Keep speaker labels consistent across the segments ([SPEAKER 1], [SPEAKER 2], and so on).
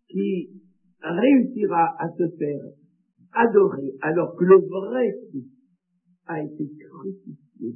[SPEAKER 1] qui réussira à se faire adorer alors que le vrai Christ a été crucifié.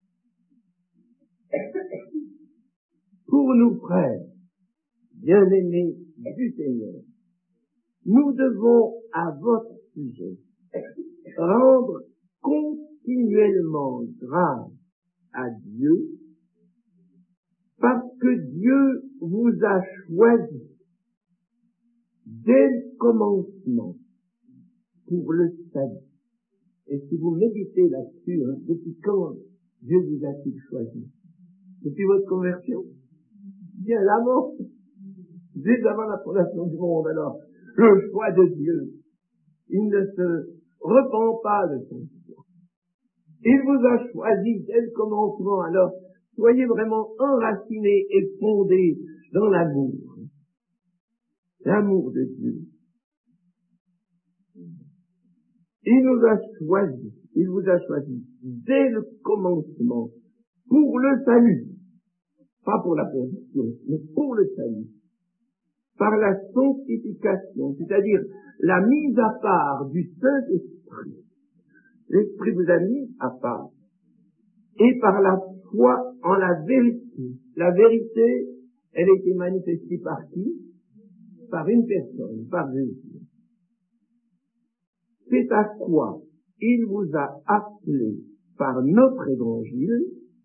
[SPEAKER 1] Pour nous, frères, bien-aimés du Seigneur, nous devons à votre sujet rendre continuellement grâce à Dieu parce que Dieu vous a choisi dès le commencement pour le salut. Et si vous méditez là-dessus, depuis quand Dieu vous a-t-il choisi? Depuis votre conversion? Bien avant, dès avant la fondation du monde. Alors, le choix de Dieu, il ne se repent pas de son choix. Il vous a choisi dès le commencement. Alors, soyez vraiment enracinés et fondés dans l'amour. L'amour de Dieu. Il vous a choisi dès le commencement pour le salut. Pas pour la perdition, mais pour le salut. Par la sanctification, c'est-à-dire la mise à part du Saint-Esprit. L'Esprit vous a mis à part. Et par la foi en la vérité. La vérité, elle a été manifestée par qui? Par une personne, par Jésus. C'est à quoi il vous a appelé par notre évangile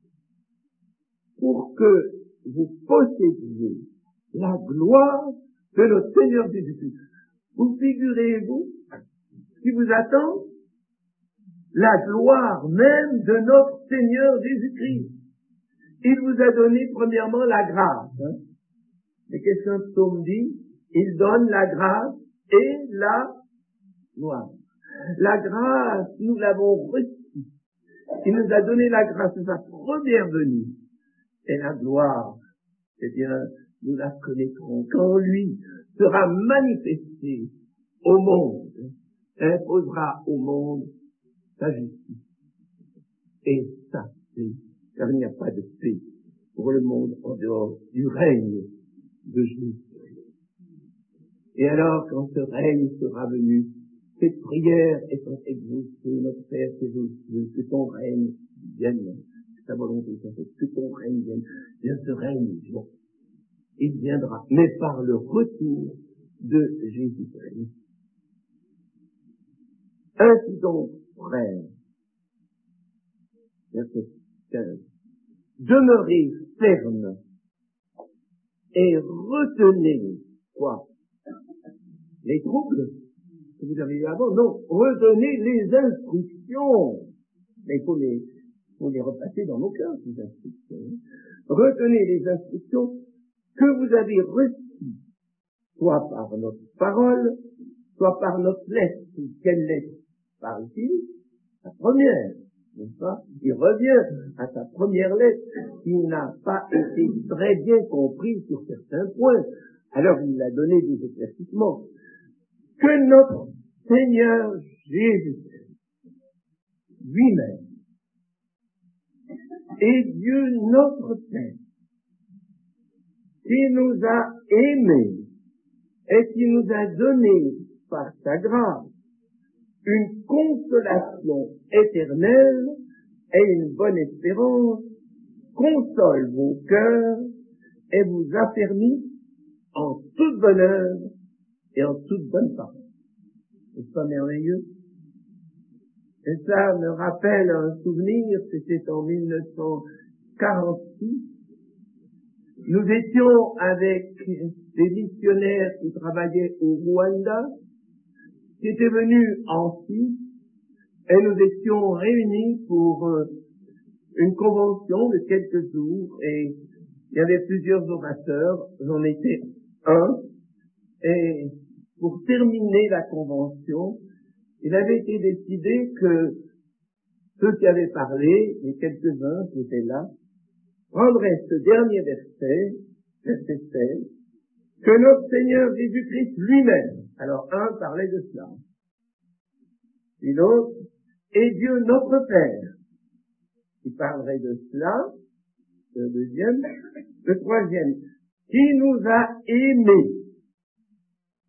[SPEAKER 1] pour que vous possédiez la gloire de notre Seigneur Jésus-Christ. Vous figurez-vous ce qui vous attend? La gloire même de notre Seigneur Jésus-Christ. Il vous a donné premièrement la grâce. Mais qu'est-ce qu'un psaume dit? Il donne la grâce et la gloire. La grâce, nous l'avons reçue. Il nous a donné la grâce de sa première venue. Et la gloire, eh bien, nous la connaîtrons quand lui sera manifesté au monde, imposera au monde sa justice et sa paix. Car il n'y a pas de paix pour le monde en dehors du règne de Jésus. Et alors, quand ce règne sera venu, cette prière étant exaucée, notre Père tes Dieu, que ton règne vienne, que ta volonté soit faite, que ton règne vienne. Bien, ce règne, bon, il viendra, mais par le retour de Jésus-Christ. Ainsi donc, frères, verset 15, demeurez fermes et retenez, quoi? Les troubles que vous avez eu avant? Non, retenez les instructions. Mais il faut les repasser dans nos cœurs, ces instructions. Retenez les instructions que vous avez reçues, soit par notre parole, soit par notre lettre. Quelle lettre parle-t-il? La première, n'est-ce pas? Il revient à sa première lettre, qui n'a pas été très bien comprise sur certains points. Alors il a donné des éclaircissements. Que notre Seigneur Jésus-Christ lui-même et Dieu notre Père, qui nous a aimés et qui nous a donné par sa grâce une consolation éternelle et une bonne espérance, console vos cœurs et vous affermit en toute bonne œuvre et en toute bonne parole. N'est-ce pas merveilleux? Et ça me rappelle un souvenir, c'était en 1946. Nous étions avec des missionnaires qui travaillaient au Rwanda, qui étaient venus en Suisse, et nous étions réunis pour une convention de quelques jours, et il y avait plusieurs orateurs, j'en étais un, et pour terminer la convention, il avait été décidé que ceux qui avaient parlé, et quelques-uns qui étaient là, prendraient ce dernier verset, verset 16, que notre Seigneur Jésus-Christ lui-même, alors un parlait de cela, et l'autre, et Dieu notre Père, qui parlerait de cela, le deuxième, le troisième, qui nous a aimés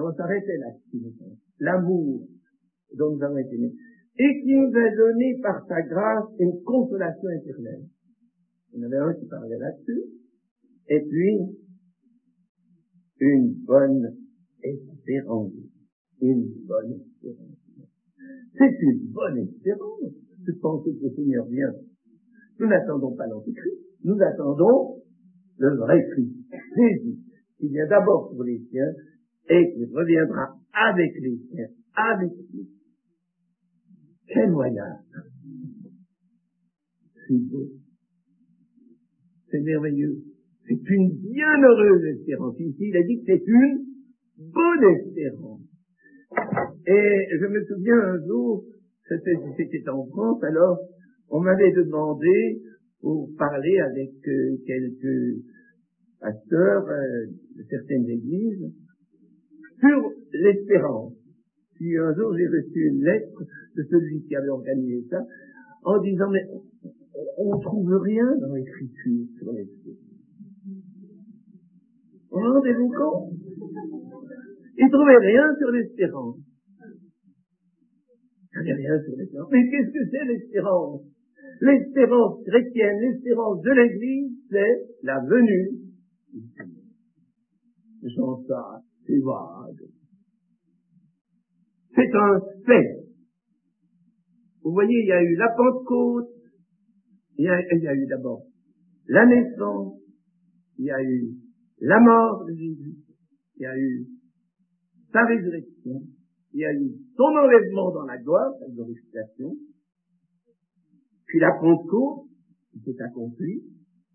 [SPEAKER 1] on s'arrêtait là-dessus, l'amour dont nous avons été nés, et qui nous a donné par sa grâce une consolation éternelle. Il y en avait un qui parlait là-dessus, et puis une bonne espérance. Une bonne espérance. C'est une bonne espérance de penser que le Seigneur vient. Nous n'attendons pas l'Antichrist, nous attendons le vrai Christ, Jésus, qui vient d'abord pour les siens et qui reviendra avec les siens, avec lui. Quel voyage! C'est beau. C'est merveilleux. C'est une bienheureuse espérance. Ici, il a dit que c'est une bonne espérance. Et je me souviens un jour, c'était en France, alors on m'avait demandé pour parler avec quelques pasteurs de certaines églises sur l'espérance. Puis un jour j'ai reçu une lettre de celui qui avait organisé ça en disant mais on ne trouve rien dans l'écriture sur l'espérance. Vous vous rendez-vous compte? Il ne trouvait rien sur l'espérance. Il n'y a rien sur l'espérance. Mais qu'est-ce que c'est l'espérance? L'espérance chrétienne, l'espérance de l'Église, c'est la venue du Seigneur. Sans ça, c'est vague. C'est un fait. Vous voyez, il y a eu la Pentecôte, il y a eu d'abord la naissance, il y a eu la mort de Jésus, il y a eu sa résurrection, il y a eu son enlèvement dans la gloire, sa glorification, puis la Pentecôte, qui s'est accomplie,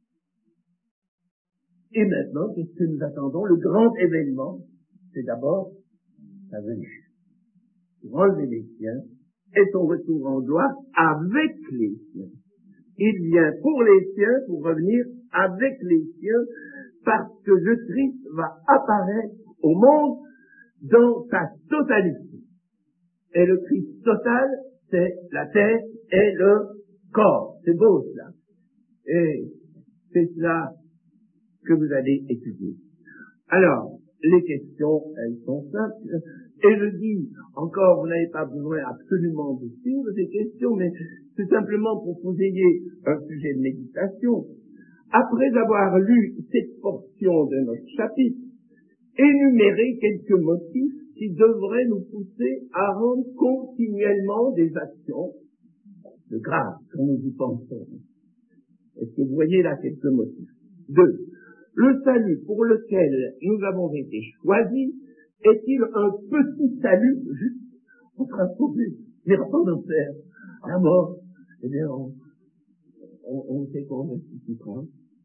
[SPEAKER 1] et maintenant, qu'est-ce que nous attendons? Le grand événement, c'est d'abord sa venue. Pour enlever les siens, et son retour en gloire avec les siens. Il vient pour les siens, pour revenir avec les siens, parce que le Christ va apparaître au monde dans sa totalité. Et le Christ total, c'est la tête et le corps. C'est beau cela. Et c'est cela que vous allez étudier. Alors, les questions, elles sont simples. Et je dis, encore, vous n'avez pas besoin absolument de suivre ces questions, mais c'est simplement pour que vous ayez un sujet de méditation. Après avoir lu cette portion de notre chapitre, énumérer quelques motifs qui devraient nous pousser à rendre continuellement des actions de grâce quand nous y pensons. Est-ce que vous voyez là quelques motifs? 2. Le salut pour lequel nous avons été choisis est-il un petit salut juste? On sera sauvés, il n'y aura pas d'enfer, la mort, eh bien on sait qu'on ressuscitera.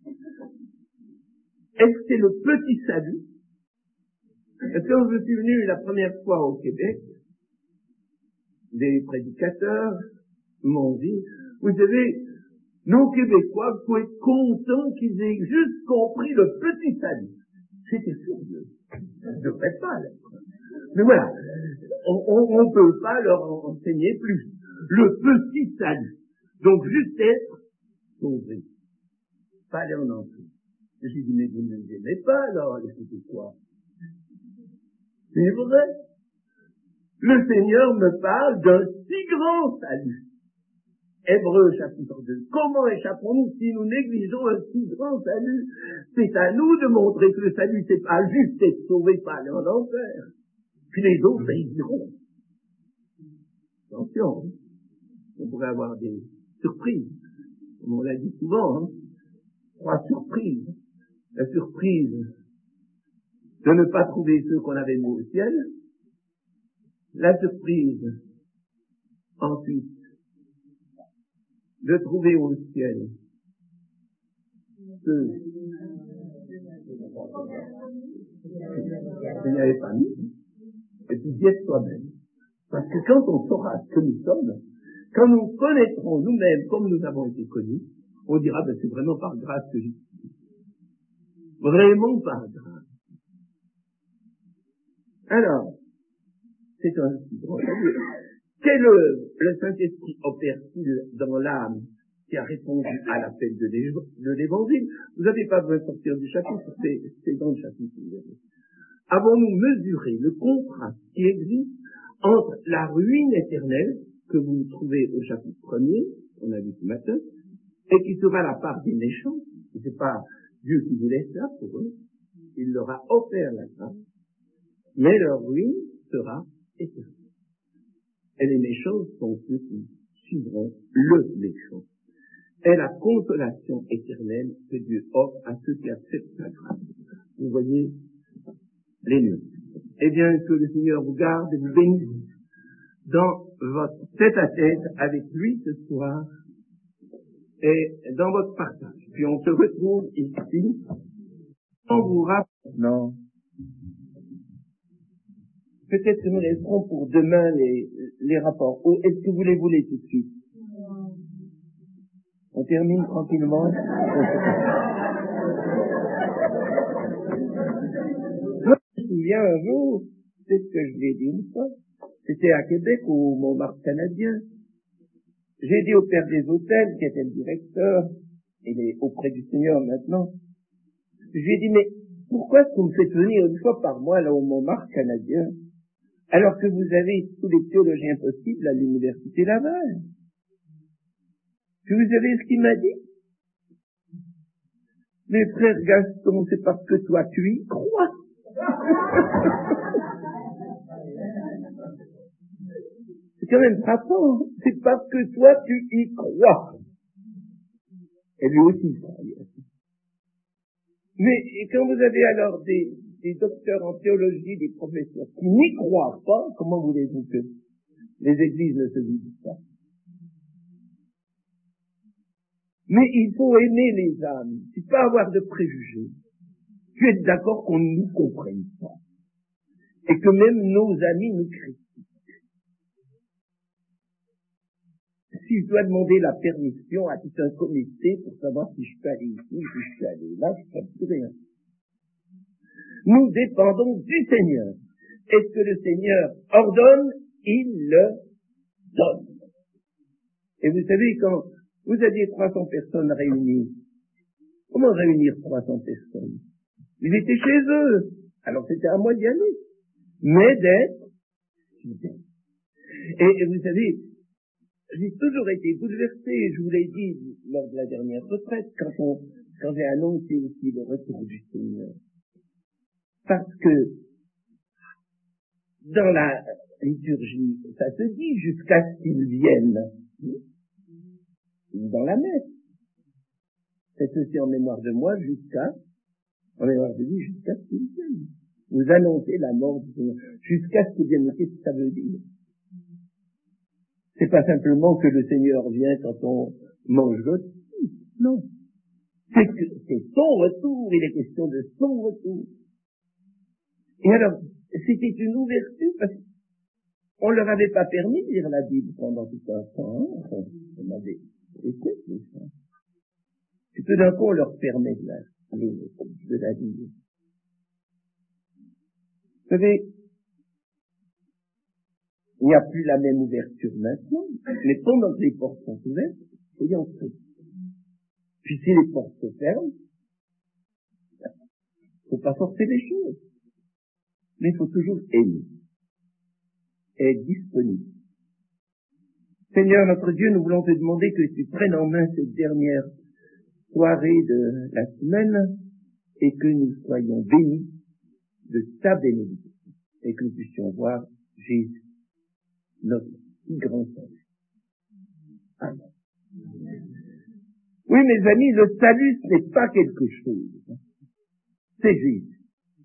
[SPEAKER 1] Est-ce que c'est le petit salut? Parce que quand je suis venu la première fois au Québec, des prédicateurs m'ont dit, vous savez, nos Québécois, vous pouvez être contents qu'ils aient juste compris le petit salut. J'étais furieux. Je ne devrais pas l'être. Mais voilà, on ne peut pas leur enseigner plus. Le petit salut. Donc juste être sauvé. Pas aller en enfer. J'ai dit, mais vous ne les aimez pas alors, les Québécois. C'est vrai. Le Seigneur me parle d'un si grand salut. Hébreux chapitre 2. Comment échappons-nous si nous négligeons un si grand salut? C'est à nous de montrer que le salut, c'est pas juste être sauvé, pas aller en enfer. Puis les autres, ils diront. Attention, hein. On pourrait avoir des surprises. Comme on l'a dit souvent, hein. 3 surprises. La surprise de ne pas trouver ceux qu'on avait mis au ciel. La surprise, ensuite, de trouver au ciel ceux qu'il n'y avait pas mis, et puis d'y être soi-même. Parce que quand on saura ce que nous sommes, quand nous connaîtrons nous-mêmes comme nous avons été connus, on dira, ben, c'est vraiment par grâce que j'y suis. Vraiment par grâce. Alors, c'est un si grand salut. Quelle œuvre le Saint-Esprit opère-t-il dans l'âme qui a répondu à l'appel de l'Évangile? Vous n'avez pas besoin de sortir du chapitre, c'est dans le chapitre. avons-nous mesuré le contraste qui existe entre la ruine éternelle que vous trouvez au chapitre 1er, on a vu ce matin, et qui sera la part des méchants. C'est pas Dieu qui vous laisse là pour eux. Il leur a offert la grâce, mais leur ruine sera éternelle. Et les méchants sont ceux qui suivront le méchant. Et la consolation éternelle que Dieu offre à ceux qui acceptent sa grâce. Vous voyez les nœuds. Eh bien, que le Seigneur vous garde et vous bénisse dans votre tête-à-tête avec lui ce soir et dans votre partage. Puis on se retrouve ici. On vous rappelle maintenant. Peut-être que nous laisserons pour demain les rapports. Ou est-ce que vous les voulez tout de suite? On termine tranquillement. Je me souviens un jour, c'est ce que je l'ai dit une fois, c'était à Québec, au Montmartre canadien. J'ai dit au père des hôtels, qui était le directeur, il est auprès du Seigneur maintenant, je lui ai dit, mais pourquoi est-ce que vous me faites venir une fois par mois là au Montmartre canadien, alors que vous avez tous les théologiens possibles à l'université Laval? Puis vous savez ce qu'il m'a dit? Mais frère Gaston, c'est parce que toi tu y crois. C'est quand même frappant. C'est parce que toi tu y crois. Et lui aussi il croyait. Mais quand vous avez alors des docteurs en théologie, des professeurs qui n'y croient pas, comment voulez-vous que les églises ne se vident pas? Mais il faut aimer les âmes, c'est pas avoir de préjugés. Tu es d'accord qu'on ne nous comprenne pas. Et que même nos amis nous critiquent. Si je dois demander la permission à tout un comité pour savoir si je peux aller ici, si je peux aller là, je ne sais plus rien. Nous dépendons du Seigneur. Est-ce que le Seigneur ordonne? Il le donne. Et vous savez, quand vous aviez 300 personnes réunies, comment réunir 300 personnes? Ils étaient chez eux. Alors c'était à moi d'y aller. Mais d'être fidèle. Et vous savez, j'ai toujours été bouleversé, je vous l'ai dit lors de la dernière retraite, quand j'ai annoncé aussi le retour du Seigneur. Parce que dans la liturgie, ça se dit jusqu'à ce qu'il vienne. Dans la messe. C'est aussi en mémoire de moi en mémoire de lui jusqu'à ce qu'il vienne. Vous annoncez la mort du Seigneur. Jusqu'à ce qu'il vienne. Qu'est-ce que ça veut dire? C'est pas simplement que le Seigneur vient quand on mange l'autre. Non. C'est que c'est son retour. Il est question de son retour. Et alors, c'était une ouverture parce qu'on leur avait pas permis de lire la Bible pendant tout un temps. Hein. On avait écouté ça. Et tout d'un coup, on leur permet de la lire. Vous savez, il n'y a plus la même ouverture maintenant, mais pendant que les portes sont ouvertes, il faut y entrer. Puis si les portes se ferment, il ne faut pas forcer les choses. Mais il faut toujours aimer. Et être disponible. Seigneur notre Dieu, nous voulons te demander que tu prennes en main cette dernière soirée de la semaine et que nous soyons bénis de ta bénédiction et que nous puissions voir Jésus, notre si grand salut. Amen. Oui, mes amis, le salut, ce n'est pas quelque chose. C'est Jésus.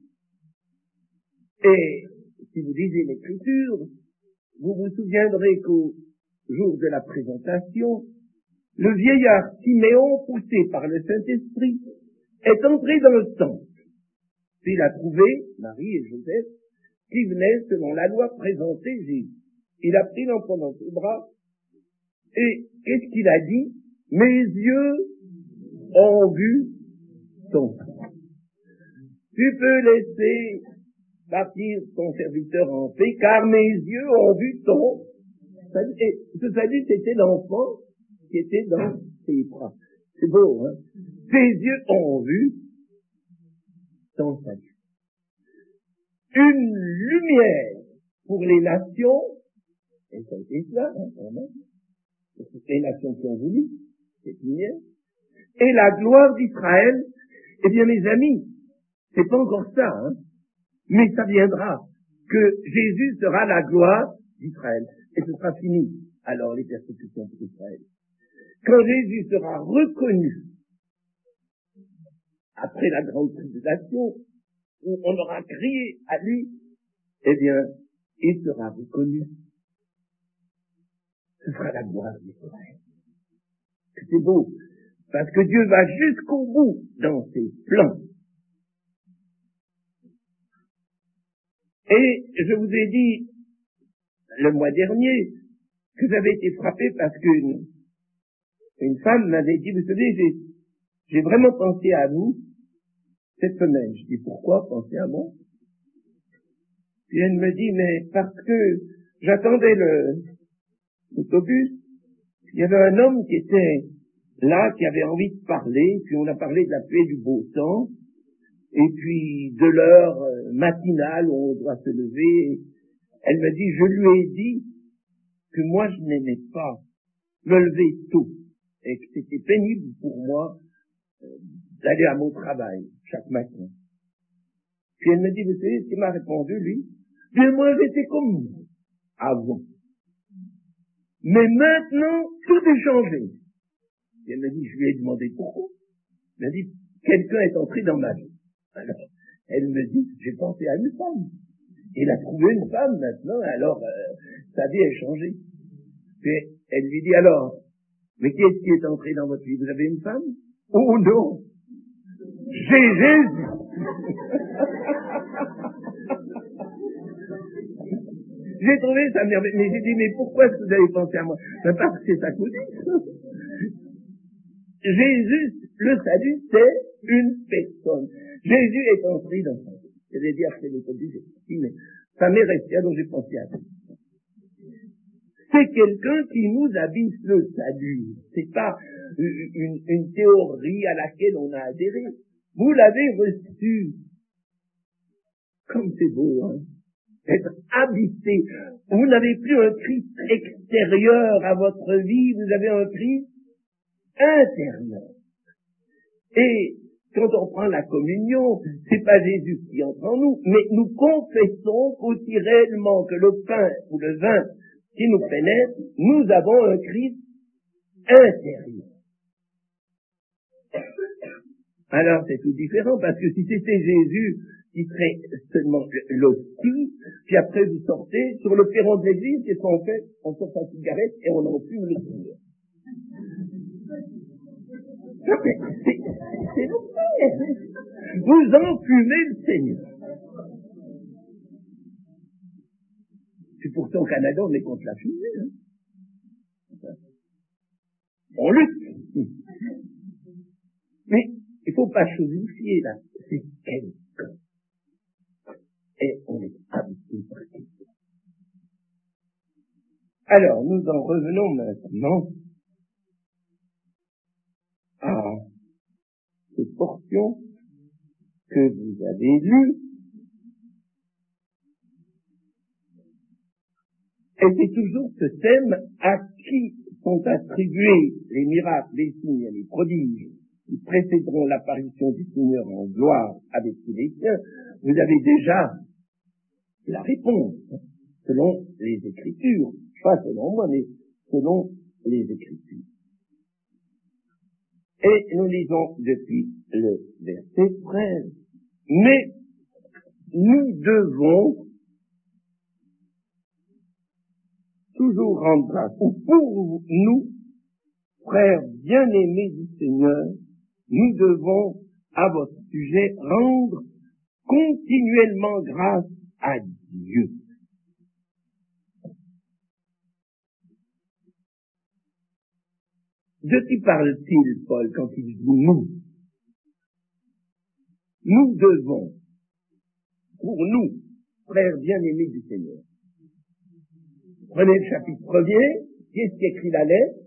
[SPEAKER 1] Et si vous lisez l'Écriture, vous vous souviendrez qu'au jour de la présentation, le vieillard Siméon, poussé par le Saint-Esprit, est entré dans le temple. Puis il a trouvé Marie et Joseph qui venaient, selon la loi, présenter Jésus. Il a pris l'enfant dans ses bras et qu'est-ce qu'il a dit? Mes yeux ont vu ton sang. Tu peux laisser partir ton serviteur en paix, car mes yeux ont vu ton salut. Et ce salut, c'était l'enfant qui était dans ses bras. C'est beau, hein? Ses yeux ont vu ton salut. une lumière pour les nations, et ça a été cela, vraiment. C'est les nations qui ont voulu cette lumière, et la gloire d'Israël. Eh bien, mes amis, c'est pas encore ça, mais ça viendra, que Jésus sera la gloire d'Israël, et ce sera fini, alors, les persécutions pour Israël. Quand Jésus sera reconnu, après la grande tribulation, où on aura crié à lui, eh bien, il sera reconnu. Ce sera la gloire d'Israël. C'est beau, parce que Dieu va jusqu'au bout dans ses plans. Et je vous ai dit, le mois dernier, que j'avais été frappé parce qu'une femme m'avait dit, vous savez, j'ai vraiment pensé à vous cette semaine. Je dis, pourquoi penser à moi? Puis elle me dit, mais parce que j'attendais l'autobus, il y avait un homme qui était là, qui avait envie de parler, puis on a parlé de la pluie et du beau temps, et puis de l'heure matinale où on doit se lever. Elle me dit, je lui ai dit que moi je n'aimais pas me lever tôt, et que c'était pénible pour moi d'aller à mon travail chaque matin. Puis elle me dit, vous savez ce qu'il m'a répondu, lui? Bien, moi j'étais comme vous, avant. Mais maintenant, tout est changé. Et elle me dit, je lui ai demandé pourquoi. Elle m'a dit, quelqu'un est entré dans ma vie. Alors, elle me dit, j'ai pensé à une femme. Il a trouvé une femme maintenant, alors sa vie est changée. Puis elle lui dit, alors, mais qui est-ce qui est entré dans votre vie? Vous avez une femme? Oh non, j'ai Jésus. J'ai trouvé ça merveilleux, mais j'ai dit, mais pourquoi est-ce que vous avez pensé à moi? Ben parce que c'est ça que vous dites. Jésus, le salut, c'est une personne. Jésus est entré dans sa vie. C'est-à-dire que c'est l'autobus, mais ça m'est resté, alors j'ai pensé à ça. C'est quelqu'un qui nous habite le salut. C'est pas une théorie à laquelle on a adhéré. Vous l'avez reçu. Comme c'est beau, être habité. Vous n'avez plus un Christ extérieur à votre vie, vous avez un Christ intérieur. Et quand on prend la communion, c'est pas Jésus qui entre en nous, mais nous confessons qu'aussi réellement que le pain ou le vin qui nous pénètre, nous avons un Christ intérieur. Alors c'est tout différent, parce que si c'était Jésus qui serait seulement l'hostie, puis après vous sortez sur le perron de l'église, qu'est-ce qu'on fait? On sort sa cigarette et on en fume le Seigneur. C'est l'enfer. Vous enfumez le Seigneur. C'est pourtant au Canada, on est contre la fumée. On lutte. Mais il ne faut pas chosifier là. C'est quelqu'un. Et on est habité par quelqu'un. Alors, nous en revenons maintenant à cette portion que vous avez lue. Et c'est toujours ce thème à qui sont attribués les miracles, les signes et les prodiges qui précéderont l'apparition du Seigneur en gloire avec tous les siens. Vous avez déjà la réponse, selon les Écritures. Pas selon moi, mais selon les Écritures. Et nous lisons depuis le verset 13. Mais nous devons toujours rendre grâce. Ou pour nous, frères bien-aimés du Seigneur, nous devons, à votre sujet, rendre continuellement grâce à Dieu. De qui parle-t-il, Paul, quand il dit nous? Nous devons, pour nous, frères bien-aimés du Seigneur. Prenez le chapitre 1er, qui est-ce qui écrit la lettre?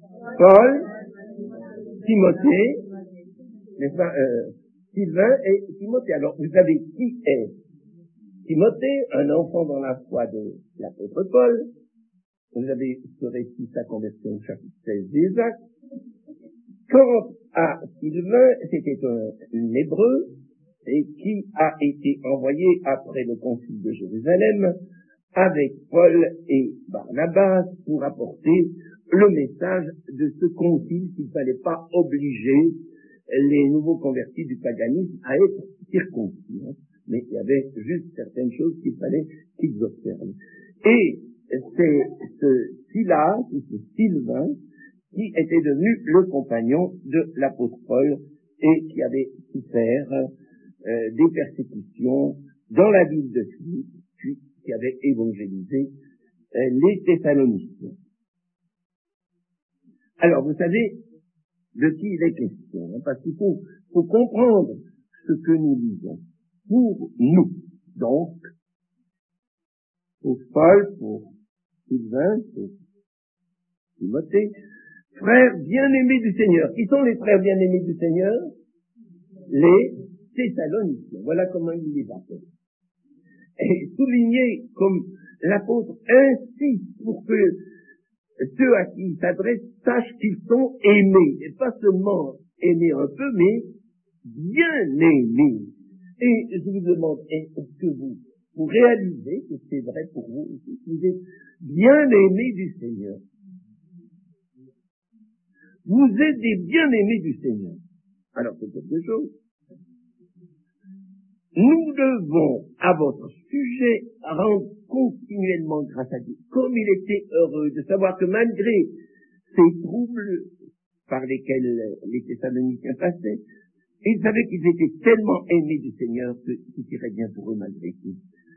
[SPEAKER 1] Paul, Timothée, n'est-ce pas, Sylvain et Timothée. Alors, vous savez qui est
[SPEAKER 2] Timothée, un enfant dans la foi de l'apôtre Paul. Vous avez ce récit, sa conversion au chapitre 16 des Actes. Quant à Sylvain, c'était un Hébreu, et qui a été envoyé après le concile de Jérusalem avec Paul et Barnabas pour apporter le message de ce concile qu'il ne fallait pas obliger les nouveaux convertis du paganisme à être circoncis, mais il y avait juste certaines choses qu'il fallait qu'ils observent. Et c'est ce Silas, ou ce Sylvain, qui était devenu le compagnon de l'apôtre Paul et qui avait souffert des persécutions dans la ville de Philippe, puis qui avait évangélisé les Thessaloniciens. Alors, vous savez de qui il est question, parce qu'il faut comprendre ce que nous lisons. Pour nous, donc, pour Paul, pour Sylvain, pour Timothée, frères bien-aimés du Seigneur. Qui sont les frères bien-aimés du Seigneur? Les Thessaloniciens. Voilà comment il les appelle. Et souligné comme l'apôtre insiste pour que ceux à qui il s'adresse sachent qu'ils sont aimés. Et pas seulement aimés un peu, mais bien aimés. Et je vous demande, est-ce que vous réalisez que c'est vrai pour vous aussi, que vous êtes bien aimés du Seigneur? Vous êtes des bien-aimés du Seigneur. Alors c'est quelque chose. Nous devons, à votre sujet, rendre continuellement grâce à Dieu. Comme il était heureux de savoir que malgré ces troubles par lesquels les Thessaloniciens passaient, ils savaient qu'ils étaient tellement aimés du Seigneur que tout irait bien pour eux malgré tout.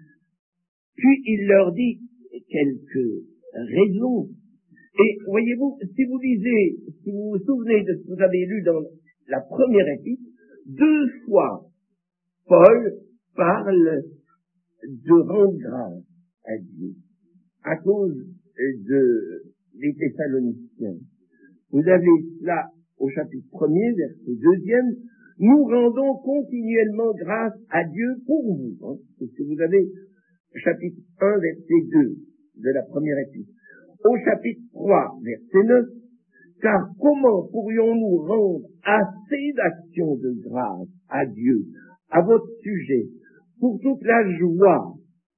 [SPEAKER 2] Puis il leur dit quelques raisons. Et voyez-vous, si vous vous souvenez de ce que vous avez lu dans la première épître, 2 fois, Paul parle de rendre grâce à Dieu à cause des Thessaloniciens. Vous avez cela au chapitre 1er, verset 2e, nous rendons continuellement grâce à Dieu pour vous. C'est ce que vous avez au chapitre 1, verset 2 de la première épître. Au chapitre 3, verset 9, car comment pourrions-nous rendre assez d'actions de grâce à Dieu, à votre sujet, pour toute la joie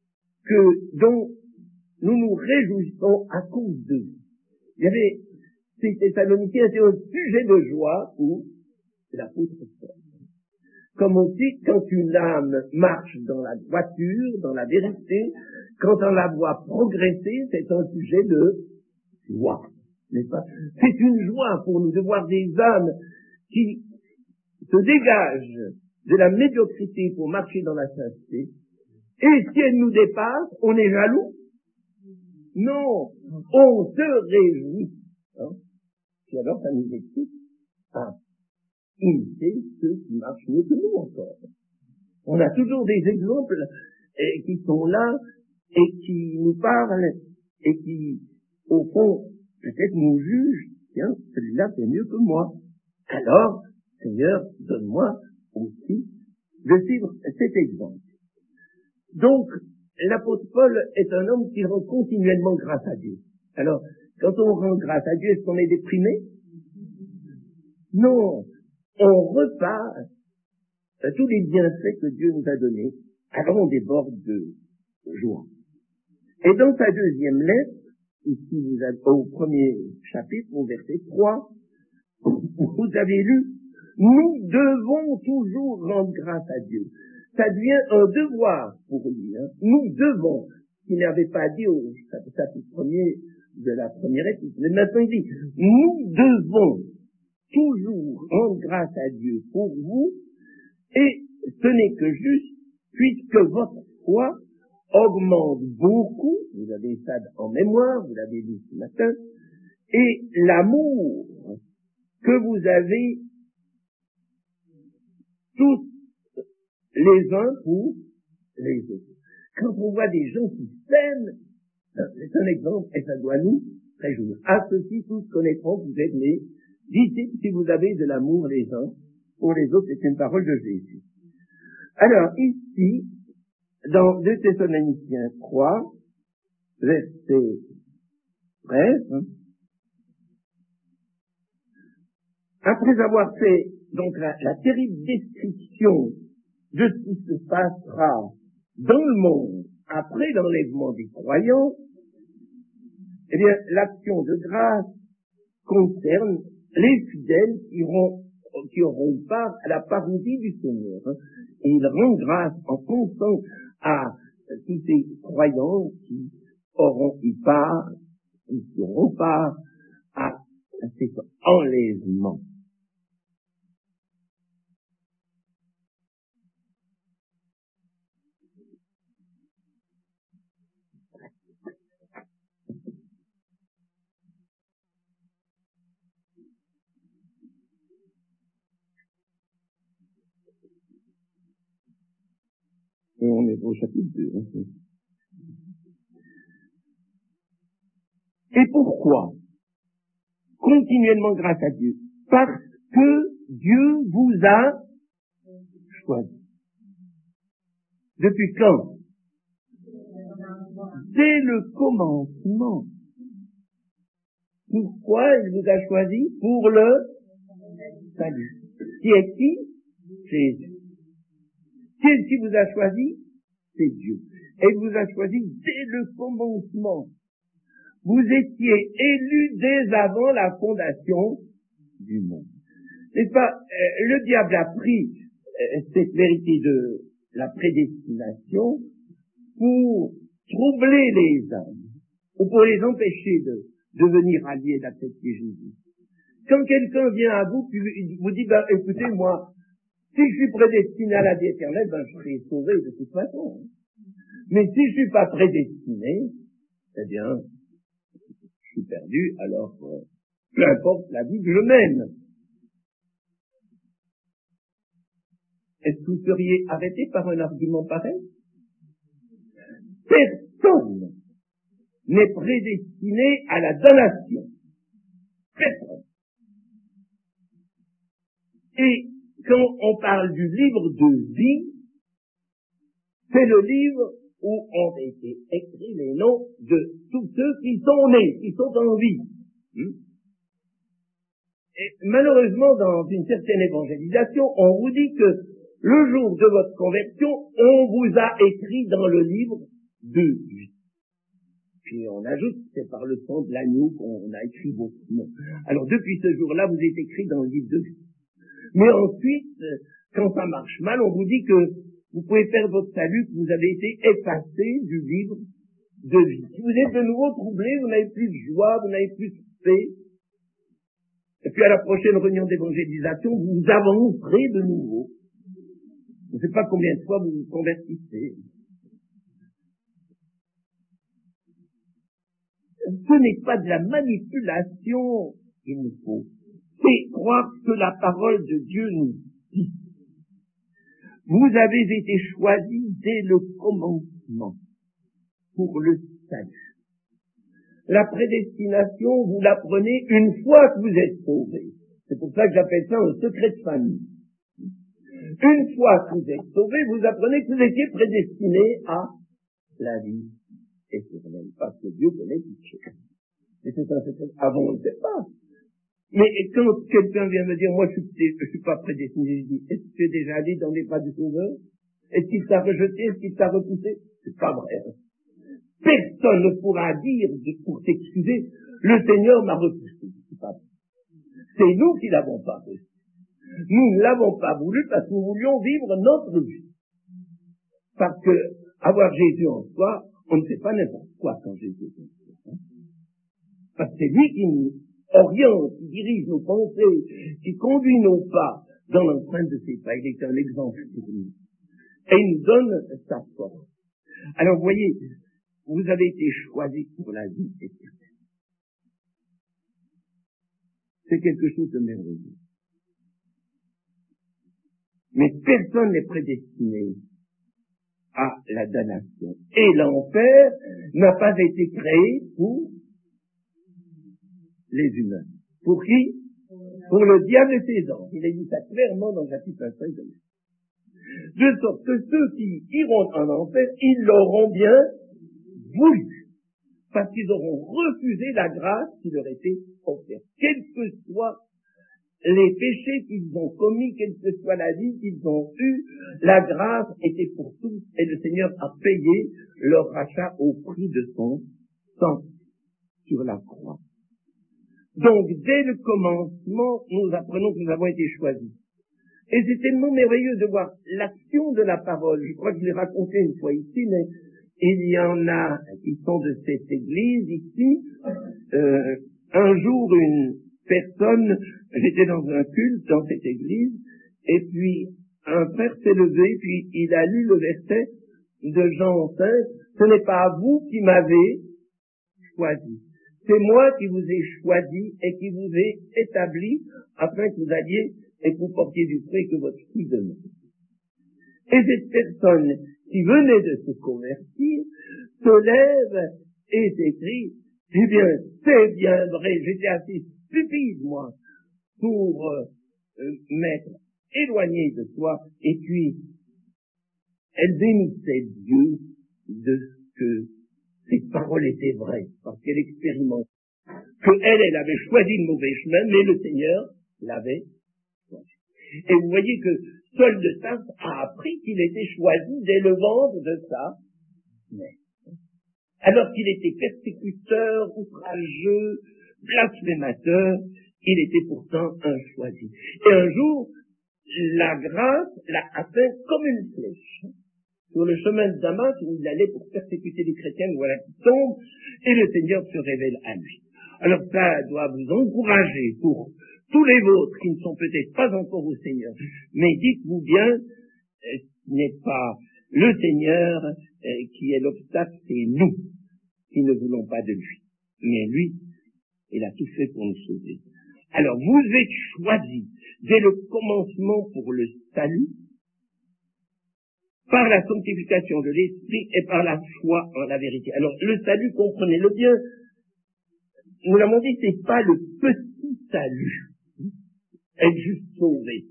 [SPEAKER 2] dont nous nous réjouissons à cause de vous? Il y avait, ces Thessaloniciens étaient un sujet de joie pour l'apôtre Paul. Comme on dit, quand une âme marche dans la droiture, dans la vérité, quand on la voit progresser, c'est un sujet de joie, n'est-ce pas? C'est une joie pour nous de voir des âmes qui se dégagent de la médiocrité pour marcher dans la sainteté. Et si elles nous dépassent, on est jaloux? Non, on se réjouit. Et alors ça nous excite à imiter ceux qui marchent mieux que nous encore. On a toujours des exemples qui sont là et qui nous parlent et qui, au fond, peut-être nous jugent. Tiens, celui-là fait mieux que moi. Alors, Seigneur, donne-moi aussi de suivre cet exemple. Donc, l'apôtre Paul est un homme qui rend continuellement grâce à Dieu. Alors, quand on rend grâce à Dieu, est-ce qu'on est déprimé? Non. On repart tous les bienfaits que Dieu nous a donnés. Alors on déborde de joie. Et dans sa deuxième lettre, ici vous avez, au premier chapitre, au verset 3, vous avez lu, nous devons toujours rendre grâce à Dieu. Ça devient un devoir pour lui. Nous devons, qu'il n'avait pas dit au chapitre premier de la première épître. Mais maintenant il dit, nous devons toujours rendre grâce à Dieu pour vous, et ce n'est que juste, puisque votre foi augmente beaucoup, vous avez ça en mémoire, vous l'avez lu ce matin, et l'amour que vous avez tous les uns pour les autres. Quand on voit des gens qui s'aiment, c'est un exemple et ça doit nous réjouir. À ceci, tous connaîtront que vous êtes les disciples si vous avez de l'amour les uns pour les autres. C'est une parole de Jésus. Alors ici, dans 2 Thessaloniciens 3, verset 13, après avoir fait donc la terrible description de ce qui se passera dans le monde après l'enlèvement des croyants, eh bien, l'action de grâce concerne les fidèles qui auront part à la parodie du Seigneur. Et il rend grâce en pensant à tous ces croyants qui auront eu part, qui auront part à cet enlèvement. Et on est au chapitre 2. Et pourquoi? Continuellement grâce à Dieu. Parce que Dieu vous a choisi. Depuis quand? Dès le commencement. Pourquoi il vous a choisi? Pour le salut. Qui est qui? Jésus. Qui vous a choisi? C'est Dieu. Et il vous a choisi dès le commencement. Vous étiez élus dès avant la fondation du monde. N'est-ce pas? Le diable a pris cette vérité de la prédestination pour troubler les âmes, ou pour les empêcher de devenir alliés d'accepter Jésus. Quand quelqu'un vient à vous, puis vous dit, écoutez, moi, si je suis prédestiné à la vie éternelle, je serai sauvé de toute façon. Mais si je suis pas prédestiné, eh bien, je suis perdu, alors peu importe la vie que je mène. Est-ce que vous seriez arrêté par un argument pareil? Personne n'est prédestiné à la damnation. Personne. Et quand on parle du livre de vie, c'est le livre où ont été écrits les noms de tous ceux qui sont nés, qui sont en vie. Et malheureusement, dans une certaine évangélisation, on vous dit que le jour de votre conversion, on vous a écrit dans le livre de vie. Puis on ajoute, c'est par le sang de l'agneau qu'on a écrit vos noms. Alors depuis ce jour-là, vous êtes écrit dans le livre de vie. Mais ensuite, quand ça marche mal, on vous dit que vous pouvez faire votre salut, que vous avez été effacé du livre de vie. Si vous êtes de nouveau troublé, vous n'avez plus de joie, vous n'avez plus de paix. Et puis à la prochaine réunion d'évangélisation, vous avancerez de nouveau. Je ne sais pas combien de fois vous vous convertissez. Ce n'est pas de la manipulation qu'il nous faut. C'est croire que la parole de Dieu nous dit. Vous avez été choisis dès le commencement pour le salut. La prédestination, vous l'apprenez une fois que vous êtes sauvés. C'est pour ça que j'appelle ça un secret de famille. Une fois que vous êtes sauvés, vous apprenez que vous étiez prédestinés à la vie éternelle. Parce que Dieu connaît toutes choses. Et c'est un secret. Avant, on ne sait pas. Mais quand quelqu'un vient me dire, moi je suis pas prédestiné, je dis, est-ce que tu es déjà allé dans les pas du Sauveur? Est-ce qu'il t'a rejeté? Est-ce qu'il t'a repoussé? C'est pas vrai. Personne ne pourra dire, pour s'excuser, le Seigneur m'a repoussé. C'est pas vrai. C'est nous qui l'avons pas reçu. Nous ne l'avons pas voulu parce que nous voulions vivre notre vie. Parce que avoir Jésus en soi, on ne fait pas n'importe quoi quand Jésus est en soi. Parce que c'est lui qui nous oriente, qui dirige nos pensées, qui conduit nos pas dans l'empreinte de ses pas. Il est un exemple pour nous. Et il nous donne sa force. Alors, vous voyez, vous avez été choisis pour la vie éternelle. C'est quelque chose de merveilleux. Mais personne n'est prédestiné à la damnation. Et l'enfer n'a pas été créé pour les humains. Pour qui? Pour le diable et ses anges. Il a dit ça clairement dans le chapitre 5 de l'Éphésiens. De sorte que ceux qui iront en enfer, ils l'auront bien voulu. Parce qu'ils auront refusé la grâce qui leur était offerte. Quels que soient les péchés qu'ils ont commis, quelle que soit la vie qu'ils ont eue, la grâce était pour tous et le Seigneur a payé leur rachat au prix de son sang sur la croix. Donc, dès le commencement, nous apprenons que nous avons été choisis. Et c'est tellement merveilleux de voir l'action de la parole. Je crois que je l'ai raconté une fois ici, mais il y en a qui sont de cette église ici. Un jour, une personne, j'étais dans un culte dans cette église, et puis un frère s'est levé, puis il a lu le verset de Jean 5, ce n'est pas vous qui m'avez choisi, c'est moi qui vous ai choisi et qui vous ai établi afin que vous alliez et que vous portiez du fruit que votre fruit demeure. Et cette personne qui venait de se convertir se lève et s'écrie, eh bien, c'est bien vrai, j'étais assez stupide, moi, pour m'être éloigné de toi, et puis, elle bénissait Dieu de ce que ces paroles étaient vraies, parce qu'elle expérimente qu'elle avait choisi le mauvais chemin, mais le Seigneur l'avait choisi. Et vous voyez que Saul de Tarse a appris qu'il était choisi dès le ventre de sa mère. Alors qu'il était persécuteur, outrageux, blasphémateur, il était pourtant un choisi. Et un jour, la grâce l'a atteint comme une flèche. Sur le chemin de Damas, où il allait pour persécuter les chrétiens, voilà qu'il tombe, et le Seigneur se révèle à lui. Alors ça doit vous encourager pour tous les vôtres qui ne sont peut-être pas encore au Seigneur. Mais dites-vous bien, ce n'est pas le Seigneur qui est l'obstacle, c'est nous qui ne voulons pas de lui. Mais lui, il a tout fait pour nous sauver. Alors vous êtes choisis dès le commencement pour le salut, par la sanctification de l'esprit et par la foi en la vérité. Alors le salut, comprenez-le bien, nous l'avons dit, c'est pas le petit salut, être juste sauvé.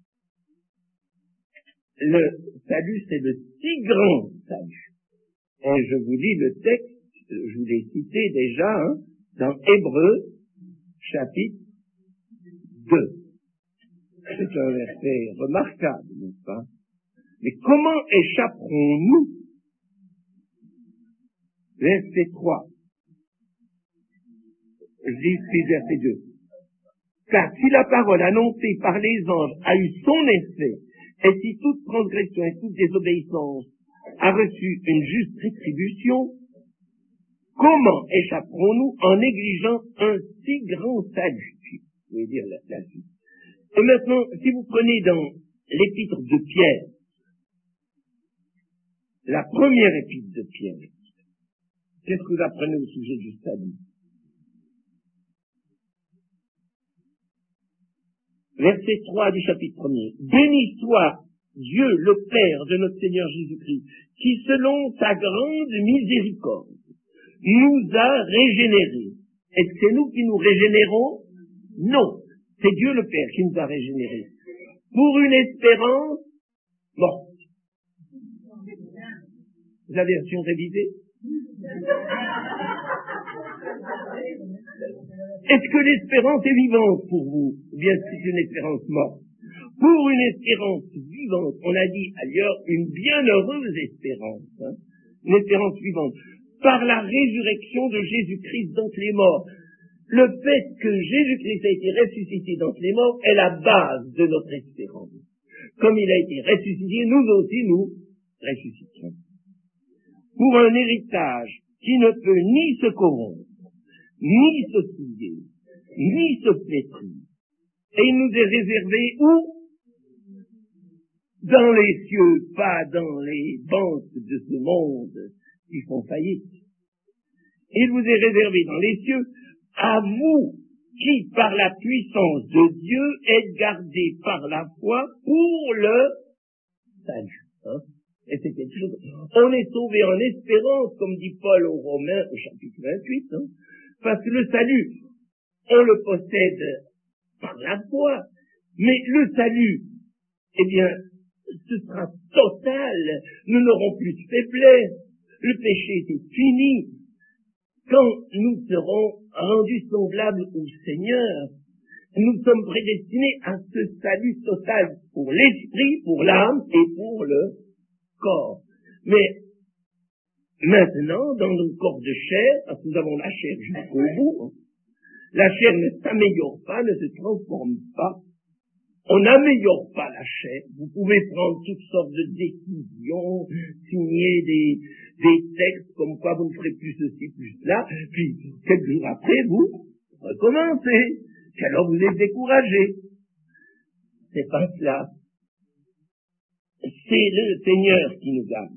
[SPEAKER 2] Le salut, c'est le si grand salut. Et je vous lis le texte, je vous l'ai cité déjà, dans Hébreux, chapitre 2. C'est un verset remarquable, n'est-ce pas? Mais comment échapperons-nous? Verset 3. Je dis ici verset 2. Car si la parole annoncée par les anges a eu son effet, et si toute transgression et toute désobéissance a reçu une juste rétribution, comment échapperons-nous en négligeant un si grand salut? Je vais dire la suite. Et maintenant, si vous prenez dans l'épître de Pierre, la première épître de Pierre, qu'est-ce que vous apprenez au sujet du salut? Verset 3 du chapitre 1er. Béni soit Dieu, le Père de notre Seigneur Jésus-Christ, qui, selon sa grande miséricorde, nous a régénérés. Est-ce que c'est nous qui nous régénérons? Non. C'est Dieu le Père qui nous a régénérés. Pour une espérance morte. La version révisée? Est-ce que l'espérance est vivante pour vous? Ou bien c'est une espérance morte? Pour une espérance vivante, on a dit ailleurs une bienheureuse espérance, une espérance vivante, par la résurrection de Jésus-Christ d'entre les morts. Le fait que Jésus-Christ a été ressuscité d'entre les morts est la base de notre espérance. Comme il a été ressuscité, nous aussi nous ressusciterons. Pour un héritage qui ne peut ni se corrompre, ni se souiller, ni se flétrir. Et il nous est réservé où? Dans les cieux, pas dans les banques de ce monde qui font faillite. Il vous est réservé dans les cieux, à vous qui, par la puissance de Dieu, êtes gardés par la foi pour le salut. Et c'est quelque chose. On est sauvé en espérance, comme dit Paul aux Romains au chapitre 28, parce que le salut, on le possède par la foi, mais le salut, eh bien, ce sera total. Nous n'aurons plus de faiblesse. Le péché est fini. Quand nous serons rendus semblables au Seigneur, nous sommes prédestinés à ce salut total pour l'esprit, pour l'âme et pour le corps. Mais maintenant, dans nos corps de chair, parce que nous avons la chair jusqu'au bout, la chair ne s'améliore pas, ne se transforme pas. On n'améliore pas la chair. Vous pouvez prendre toutes sortes de décisions, signer des textes comme quoi vous ne ferez plus ceci, plus cela, puis quelques jours après, vous recommencez. Puis alors vous êtes découragé. C'est pas cela. C'est le Seigneur qui nous garde.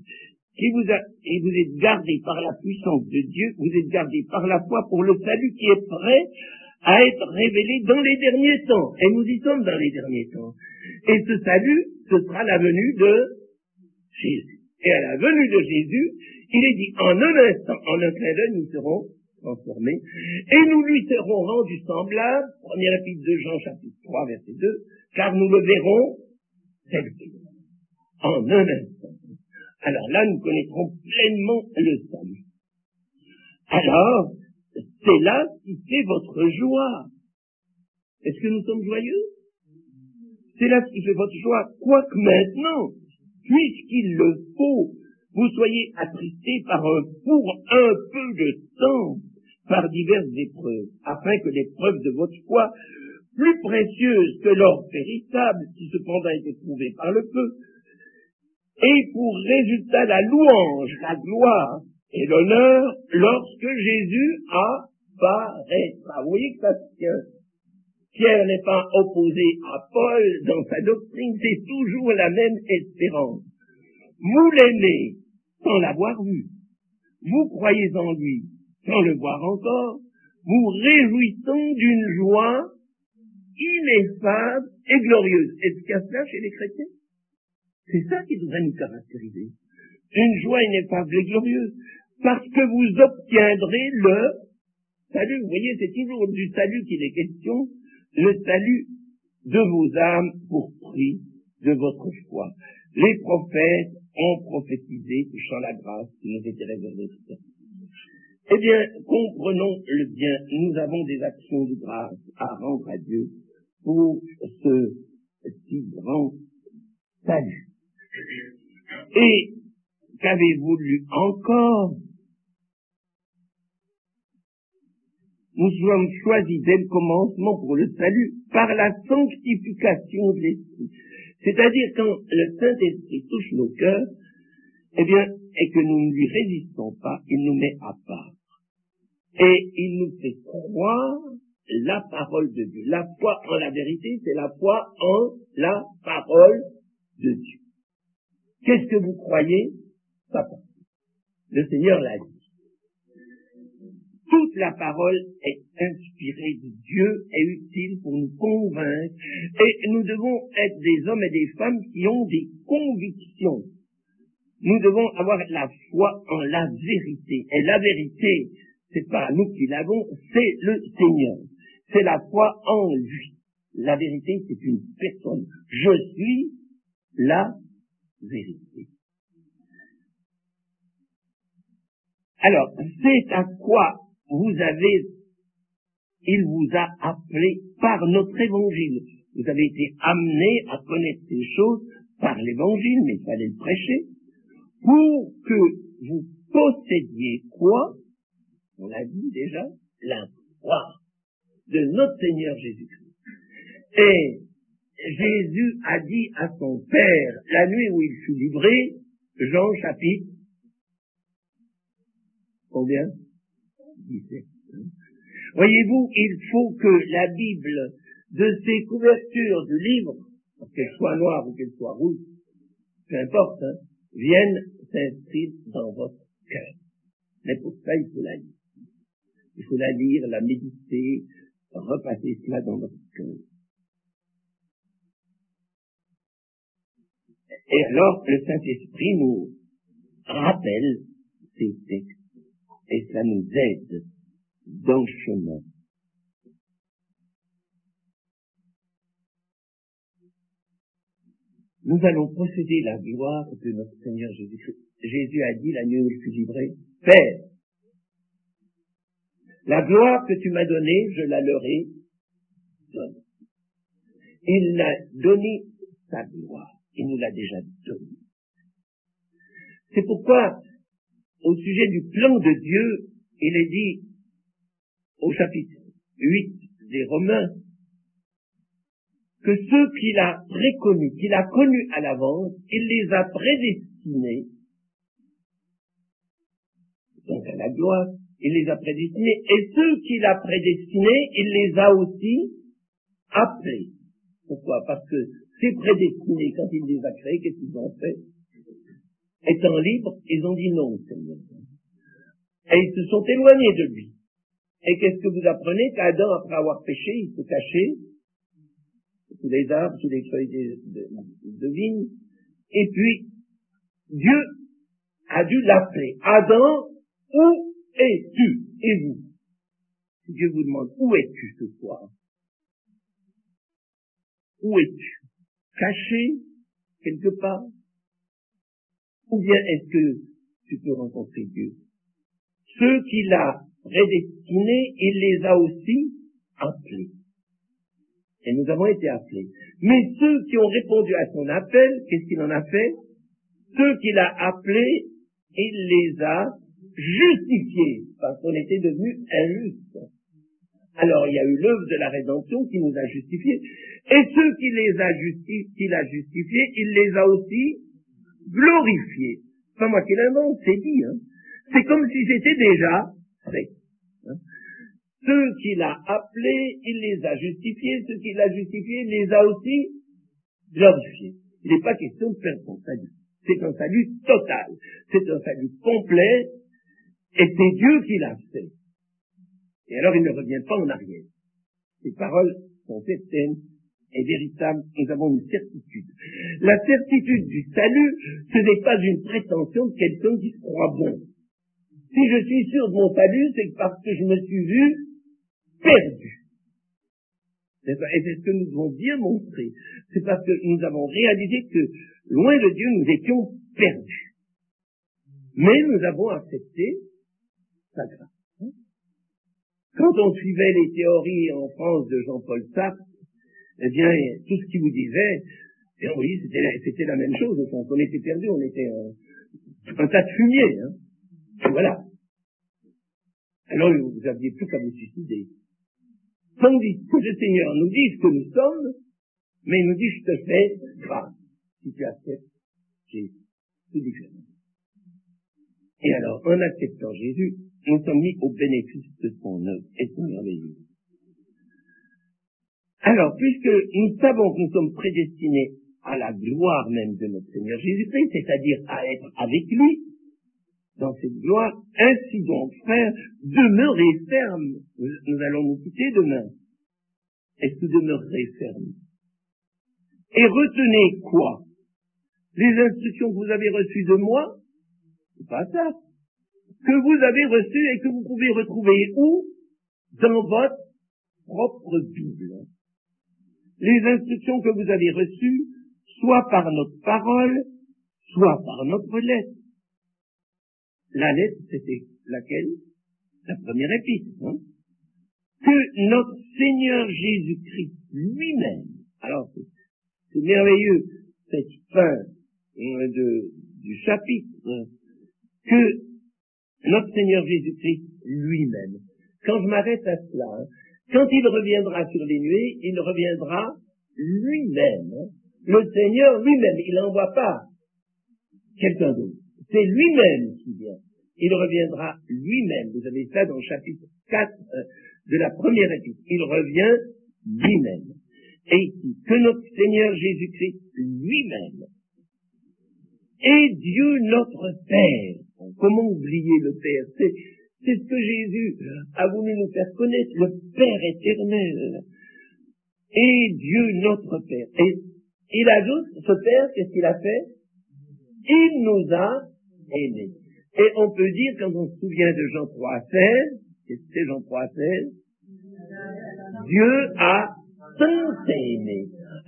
[SPEAKER 2] Et vous êtes gardés par la puissance de Dieu, vous êtes gardés par la foi pour le salut qui est prêt à être révélé dans les derniers temps. Et nous y sommes dans les derniers temps. Et ce salut, ce sera la venue de Jésus. Et à la venue de Jésus, il est dit, en un instant, en un clin d'œil, nous serons transformés, et nous lui serons rendus semblables, première épître de Jean, chapitre 3, verset 2, car nous le verrons tel qu'il est. En un instant. Alors là, nous connaîtrons pleinement le salut. Alors, c'est là qui fait votre joie. Est-ce que nous sommes joyeux? C'est là ce qui fait votre joie. Quoique maintenant, puisqu'il le faut, vous soyez attristés pour un peu de temps, par diverses épreuves, afin que l'épreuve de votre foi, plus précieuse que l'or périssable, qui cependant est éprouvé par le feu, et pour résultat la louange, la gloire et l'honneur lorsque Jésus apparaîtra. Vous voyez que ça se tient. Pierre n'est pas opposé à Paul dans sa doctrine, c'est toujours la même espérance. Vous l'aimez sans l'avoir vu. Vous croyez en lui sans le voir encore. Vous réjouissons d'une joie ineffable et glorieuse. Est-ce qu'il y a cela chez les chrétiens? C'est ça qui devrait nous caractériser. Une joie ineffable et glorieuse. Parce que vous obtiendrez le salut. Vous voyez, c'est toujours du salut qu'il est question. Le salut de vos âmes pour prix de votre foi. Les prophètes ont prophétisé touchant la grâce qui nous était révélée. Eh bien, comprenons le bien. Nous avons des actions de grâce à rendre à Dieu pour ce si grand salut. Et qu'avez-vous lu encore? Nous sommes choisis dès le commencement pour le salut par la sanctification de l'Esprit. C'est-à-dire quand le Saint-Esprit touche nos cœurs, eh bien, et que nous ne lui résistons pas, il nous met à part. Et il nous fait croire la parole de Dieu. La foi en la vérité, c'est la foi en la parole de Dieu. Qu'est-ce que vous croyez? Papa. Le Seigneur l'a dit. Toute la parole est inspirée de Dieu, est utile pour nous convaincre, et nous devons être des hommes et des femmes qui ont des convictions. Nous devons avoir la foi en la vérité. Et la vérité, c'est pas nous qui l'avons, c'est le Seigneur. C'est la foi en lui. La vérité, c'est une personne. Je suis la vérité. Alors, c'est à quoi il vous a appelé par notre évangile. Vous avez été amenés à connaître ces choses par l'évangile, mais il fallait le prêcher, pour que vous possédiez quoi? On l'a dit déjà, la foi de notre Seigneur Jésus-Christ. Et Jésus a dit à son Père, la nuit où il fut livré, Jean chapitre combien? 17. Voyez-vous, il faut que la Bible, de ses couvertures de livres, qu'elle soit noire ou qu'elle soit rouge, peu importe, vienne s'inscrire dans votre cœur. Mais pour ça, il faut la lire. Il faut la lire, la méditer, repasser cela dans votre cœur. Et alors, le Saint-Esprit nous rappelle ces textes. Et ça nous aide dans le chemin. nous allons posséder la gloire de notre Seigneur Jésus-Christ. Jésus a dit, l'agneau le fut livré, Père, la gloire que tu m'as donnée, je la leur ai donnée. Il a donné sa gloire. Il nous l'a déjà donnée. C'est pourquoi, au sujet du plan de Dieu, il est dit au chapitre 8 des Romains que ceux qu'il a préconnus, qu'il a connus à l'avance, il les a prédestinés, donc à la gloire, il les a prédestinés, et ceux qu'il a prédestinés, il les a aussi appelés. Pourquoi? Parce que ces prédestinés, quand il les a créés, qu'est-ce qu'ils ont fait? Étant libres, ils ont dit non, Seigneur. Et ils se sont éloignés de lui. Et qu'est-ce que vous apprenez? Qu'Adam, après avoir péché, il se cachait sous les arbres, sous les feuilles de vigne. Et puis, Dieu a dû l'appeler. Adam, où es-tu? Et vous? Si Dieu vous demande, où es-tu ce soir? Où es-tu? Caché, quelque part? Ou bien est-ce que tu peux rencontrer Dieu? Ceux qu'il a prédestinés, il les a aussi appelés. Et nous avons été appelés. Mais ceux qui ont répondu à son appel, qu'est-ce qu'il en a fait? Ceux qu'il a appelés, il les a justifiés, parce qu'on était devenus injustes. Alors il y a eu l'œuvre de la rédemption qui nous a justifiés. Et ceux qu'il a justifiés, il les a aussi glorifiés. C'est pas moi qui l'invente, c'est dit. C'est comme si c'était déjà fait. Ceux qu'il a appelés, il les a justifiés. Ceux qu'il a justifiés, il les a aussi glorifiés. Il n'est pas question de perdre son salut. C'est un salut total. C'est un salut complet. Et c'est Dieu qui l'a fait. Et alors il ne revient pas en arrière. Ces paroles sont certaines et véritables. Nous avons une certitude. La certitude du salut, ce n'est pas une prétention de quelqu'un qui se croit bon. Si je suis sûr de mon salut, c'est parce que je me suis vu perdu. Et c'est ce que nous devons bien montrer. C'est parce que nous avons réalisé que, loin de Dieu, nous étions perdus. Mais nous avons accepté sa grâce. Quand on suivait les théories en France de Jean-Paul Sartre, eh bien, tout ce qu'il vous disait, oui, c'était la même chose, au fond. On était perdus, on était un tas de fumier, Et voilà. Alors, vous n'aviez plus qu'à vous suicider. Tandis que le Seigneur nous dit ce que nous sommes, mais il nous dit, je te fais grâce. Si tu acceptes Jésus. Tout différent. Et alors, en acceptant Jésus, nous sommes mis au bénéfice de son œuvre. Et c'est merveilleux. Alors, puisque nous savons que nous sommes prédestinés à la gloire même de notre Seigneur Jésus-Christ, c'est-à-dire à être avec lui, dans cette gloire, ainsi donc, frères, demeurez fermes. Nous allons nous quitter demain. Est-ce que vous demeurerez fermes? Et retenez quoi? Les instructions que vous avez reçues de moi? C'est pas ça. Que vous avez reçues et que vous pouvez retrouver où? Dans votre propre Bible. Les instructions que vous avez reçues, soit par notre parole, soit par notre lettre. La lettre, c'était laquelle? La première épître. Que notre Seigneur Jésus-Christ lui-même, alors c'est merveilleux, cette fin du chapitre, que notre Seigneur Jésus-Christ lui-même, quand je m'arrête à cela, quand il reviendra sur les nuées, il reviendra lui-même. Le Seigneur lui-même, il n'envoie pas quelqu'un d'autre. C'est lui-même qui vient. Il reviendra lui-même. Vous avez ça dans le chapitre 4 de la première épître. Il revient lui-même. Et ici, que notre Seigneur Jésus-Christ lui-même et Dieu notre Père. Comment oublier le Père? C'est ce que Jésus a voulu nous faire connaître, le Père éternel. Et Dieu notre Père. Et il ajoute, ce Père, qu'est-ce qu'il a fait? Il nous a aimés. Et on peut dire, quand on se souvient de Jean 3,16, qu'est-ce que c'est Jean 3,16? Dieu a tant aimé.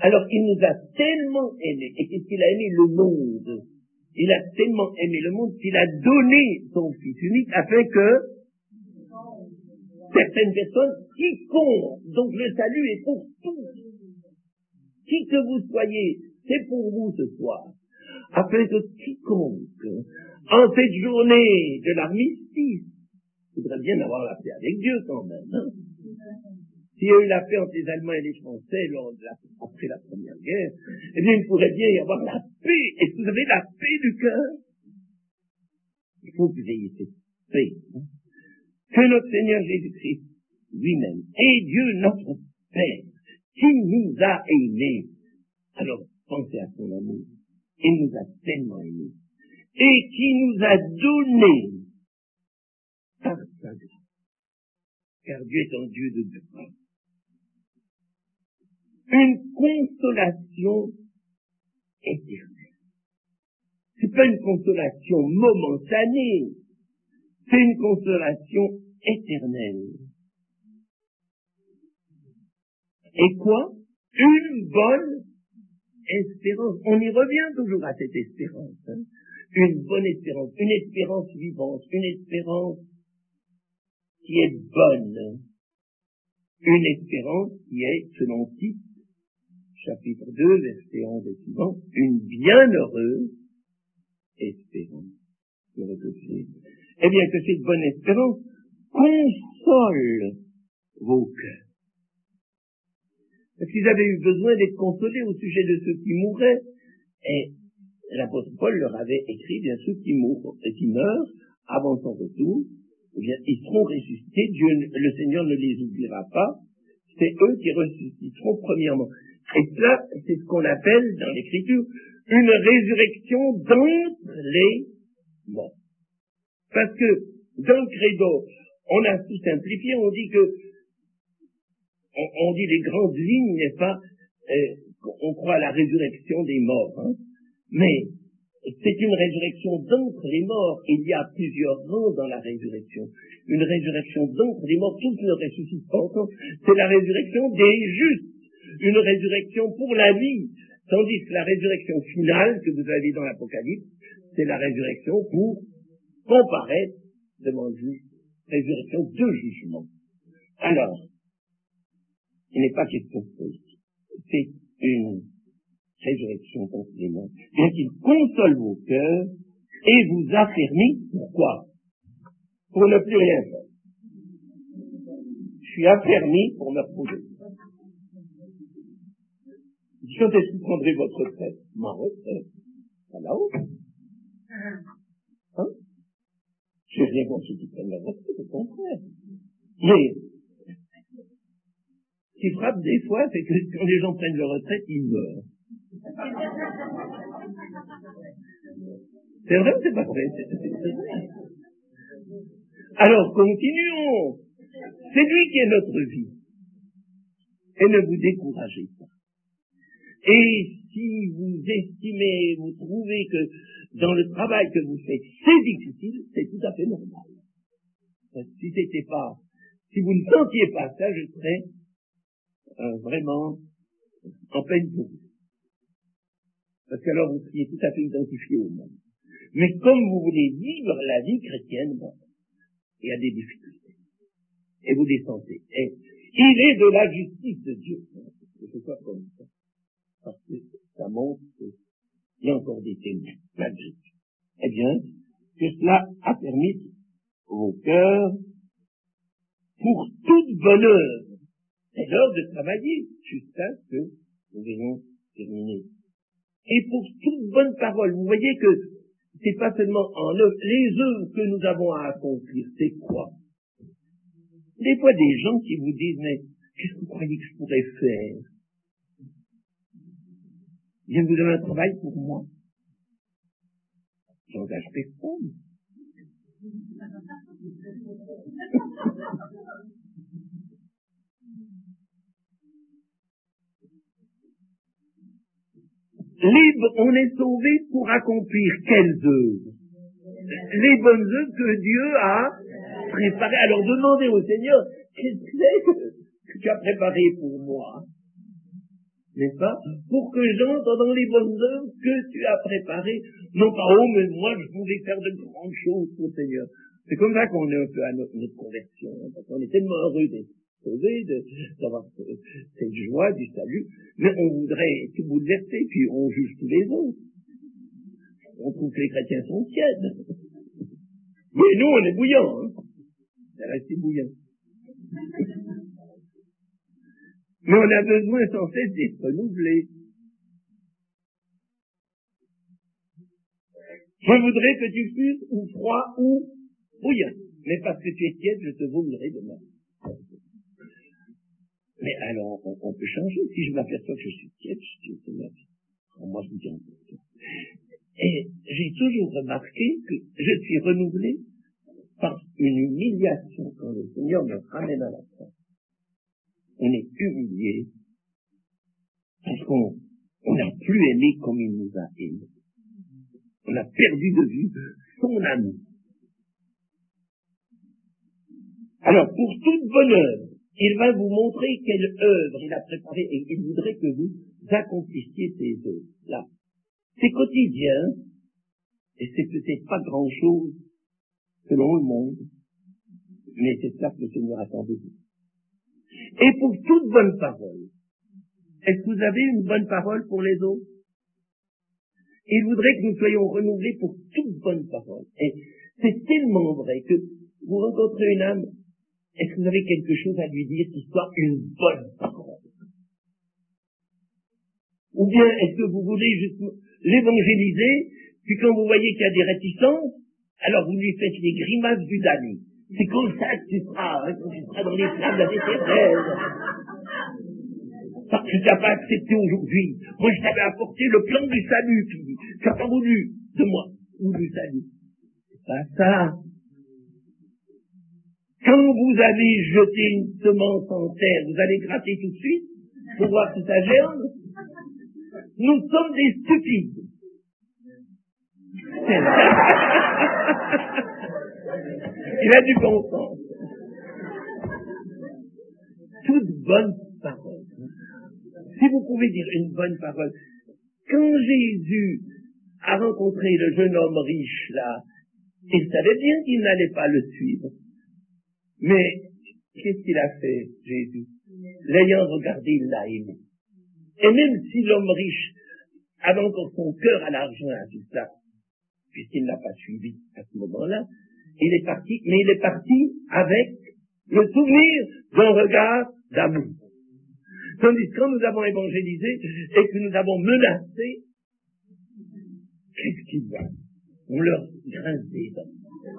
[SPEAKER 2] Alors il nous a tellement aimés, et qu'est-ce qu'il a aimé? Le monde. Il a tellement aimé le monde qu'il a donné son Fils unique afin que certaines personnes, quiconque, donc le salut est pour tous, qui que vous soyez, c'est pour vous ce soir, afin que quiconque, en cette journée de l'armistice, voudrait bien avoir la paix avec Dieu quand même, hein? S'il y a eu la paix entre les Allemands et les Français après la Première Guerre, eh bien, il pourrait bien y avoir la paix. Et si vous avez la paix du cœur, il faut que vous ayez cette paix. Hein? Que notre Seigneur Jésus-Christ lui-même et Dieu notre Père, qui nous a aimés, alors pensez à son amour, il nous a tellement aimés, et qui nous a donné par sa grâce, car Dieu est un Dieu de grâce, une consolation éternelle. C'est pas une consolation momentanée, c'est une consolation éternelle. Et quoi? Une bonne espérance. On y revient toujours à cette espérance. Hein? Une bonne espérance, une espérance vivante, une espérance qui est bonne. Une espérance qui est, selon Tite, chapitre 2, verset 11 et suivant, une bienheureuse espérance. Eh bien, que cette bonne espérance console vos cœurs. Parce qu'ils avaient eu besoin d'être consolés au sujet de ceux qui mouraient. Et l'apôtre Paul leur avait écrit, bien ceux qui mourent et qui meurent avant son retour, eh bien, ils seront ressuscités. Dieu, le Seigneur ne les oubliera pas. C'est eux qui ressusciteront premièrement. Et cela, c'est ce qu'on appelle dans l'Écriture une résurrection d'entre les morts. Parce que dans le credo, on a tout simplifié, on dit que on dit les grandes lignes, n'est-ce pas, on croit à la résurrection des morts, hein, mais c'est une résurrection d'entre les morts. Il y a plusieurs rangs dans la résurrection. Une résurrection d'entre les morts, tous ne ressuscitent pas encore. C'est la résurrection des justes. Une résurrection pour la vie. Tandis que la résurrection finale que vous avez dans l'Apocalypse, c'est la résurrection pour comparaître devant le juge. Résurrection de jugement. Alors, il n'est pas question de ça ici. C'est une résurrection contre les morts. Bien qu'il console vos cœurs et vous affermit. Pourquoi? Pour ne plus rien faire. Je suis affermi pour me reposer. Quand est-ce que vous prendrez votre retraite? Ma retraite? Pas là-haut. Hein? Je n'ai rien contre ceux qui prennent la retraite, au contraire. Mais, ce qui frappe des fois, c'est que quand les gens prennent leur retraite, ils meurent. C'est vrai ou c'est pas vrai? C'est vrai. Alors, continuons. C'est lui qui est notre vie. Et ne vous découragez pas. Et si vous estimez, vous trouvez que dans le travail que vous faites, c'est difficile, c'est tout à fait normal. Si vous ne sentiez pas ça, je serais vraiment en peine pour vous. Parce qu'alors vous seriez tout à fait identifié au monde. Mais comme vous voulez vivre la vie chrétienne, il y a des difficultés. Et vous les sentez. Et il est de la justice de Dieu. C'est pas comme ça. Parce que ça montre qu'il y a encore des témoins, malgré tout. Eh bien, que cela a permis vos cœurs pour toute bonne œuvre. C'est l'heure de travailler jusqu'à ce que nous ayons terminé. Et pour toute bonne parole, vous voyez que c'est pas seulement en œuvre, les œuvres que nous avons à accomplir, c'est quoi? Des fois, des gens qui vous disent, mais qu'est-ce que vous croyez que je pourrais faire? Bien, vous avez un travail pour moi. J'engage personne. On est sauvé pour accomplir quelles œuvres? Les bonnes œuvres que Dieu a préparées. Alors demandez au Seigneur, qu'est-ce que tu as préparé pour moi? n'est-ce pas, pour que j'entre dans les bonnes œuvres que tu as préparées, non pas, oh, mais moi, je voulais faire de grandes choses pour le Seigneur. C'est comme ça qu'on est un peu à notre conversion, hein, parce qu'on est tellement heureux d'être sauvés, d'avoir cette joie du salut, mais on voudrait tout bouleverser, puis on juge tous les autres. On trouve que les chrétiens sont tièdes. Mais nous, on est bouillants, hein. Ça reste bouillant. Mais on a besoin sans cesse d'être renouvelés. Je voudrais que tu fusses ou froid ou bouillant. Mais parce que tu es tiède, je te vomirai demain. Mais alors, on peut changer. Si je m'aperçois que je suis tiède, je dis, Seigneur, moi je me dis en toi. Et j'ai toujours remarqué que je suis renouvelé par une humiliation quand le Seigneur me ramène à la croix. On est humilié parce qu'on n'a plus aimé comme il nous a aimés. On a perdu de vue son amour. Alors, pour toute bonne œuvre, il va vous montrer quelle œuvre il a préparée et il voudrait que vous accomplissiez ces œuvres-là. C'est quotidien et c'est peut-être pas grand-chose selon le monde, mais c'est ça que le Seigneur attend de vous. Et pour toute bonne parole, est-ce que vous avez une bonne parole pour les autres? Il voudrait que nous soyons renouvelés pour toute bonne parole. Et c'est tellement vrai que vous rencontrez une âme, est-ce que vous avez quelque chose à lui dire qui soit une bonne parole? Ou bien est-ce que vous voulez juste l'évangéliser, puis quand vous voyez qu'il y a des réticences, alors vous lui faites les grimaces du damné. C'est comme ça que tu seras, hein, quand tu seras dans les flammes de l'éternel. Parce que tu n'as pas accepté aujourd'hui. Moi, je t'avais apporté le plan du salut, puis tu n'as pas voulu de moi, ou du salut. C'est pas ça. Quand vous avez jeté une semence en terre, vous allez gratter tout de suite pour voir si ça germe. Nous sommes des stupides. Il a du bon sens. Toute bonne parole. Si vous pouvez dire une bonne parole, quand Jésus a rencontré le jeune homme riche là, il savait bien qu'il n'allait pas le suivre. Mais qu'est-ce qu'il a fait, Jésus? L'ayant regardé, il l'a aimé. Et même si l'homme riche avait encore son cœur à l'argent à tout ça, puisqu'il ne l'a pas suivi à ce moment-là, il est parti, mais il est parti avec le souvenir d'un regard d'amour. Tandis que quand nous avons évangélisé et que nous avons menacé, qu'est-ce qu'ils voient? On leur grince des dents.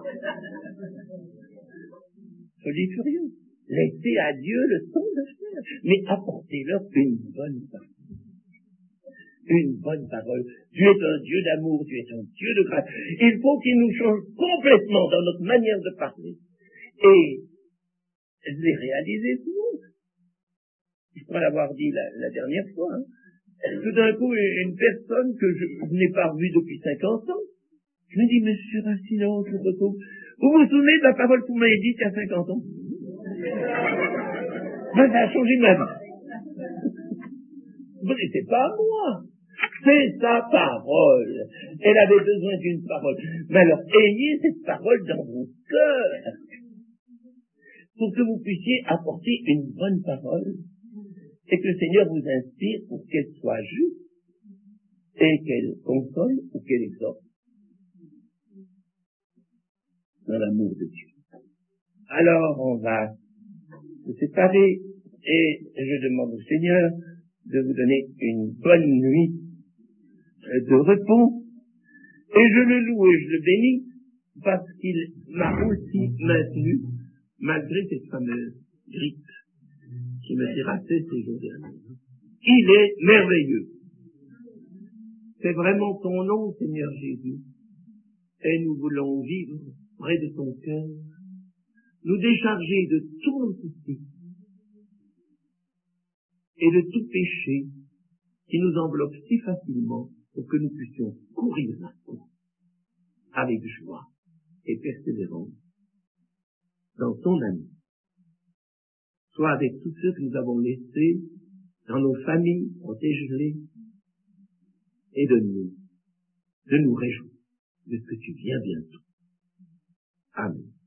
[SPEAKER 2] Soyez furieux. Laissez à Dieu le temps de faire, mais apportez-leur une bonne parole. Une bonne parole. Dieu est un Dieu d'amour, Dieu est un Dieu de grâce. Il faut qu'il nous change complètement dans notre manière de parler. Et je l'ai réalisé souvent. Je crois l'avoir dit la dernière fois. Hein. Tout d'un coup, une personne que je n'ai pas revue depuis 50 ans, je me dis, Monsieur Racine, je vous retrouve. Vous vous souvenez de la parole que vous m'avez dite il y a 50 ans? Ben, ça a changé ma vie. Mais c'est pas à moi. C'est sa parole. Elle avait besoin d'une parole. Mais alors, ayez cette parole dans vos cœurs. Pour que vous puissiez apporter une bonne parole. Et que le Seigneur vous inspire pour qu'elle soit juste. Et qu'elle console ou qu'elle exhorte. Dans l'amour de Dieu. Alors, on va se séparer. Et je demande au Seigneur de vous donner une bonne nuit de repos, et je le loue et je le bénis, parce qu'il m'a aussi maintenu, malgré cette fameuse grippe qui me terrassait ces jours derniers. Il est merveilleux. C'est vraiment ton nom, Seigneur Jésus, et nous voulons vivre près de ton cœur, nous décharger de tous nos soucis et de tout péché qui nous enveloppe si facilement pour que nous puissions courir la course avec joie et persévérance dans ton amour. Soit avec tous ceux que nous avons laissés dans nos familles, protège-les, et donne-nous de nous réjouir de ce que tu viens bientôt. Amen.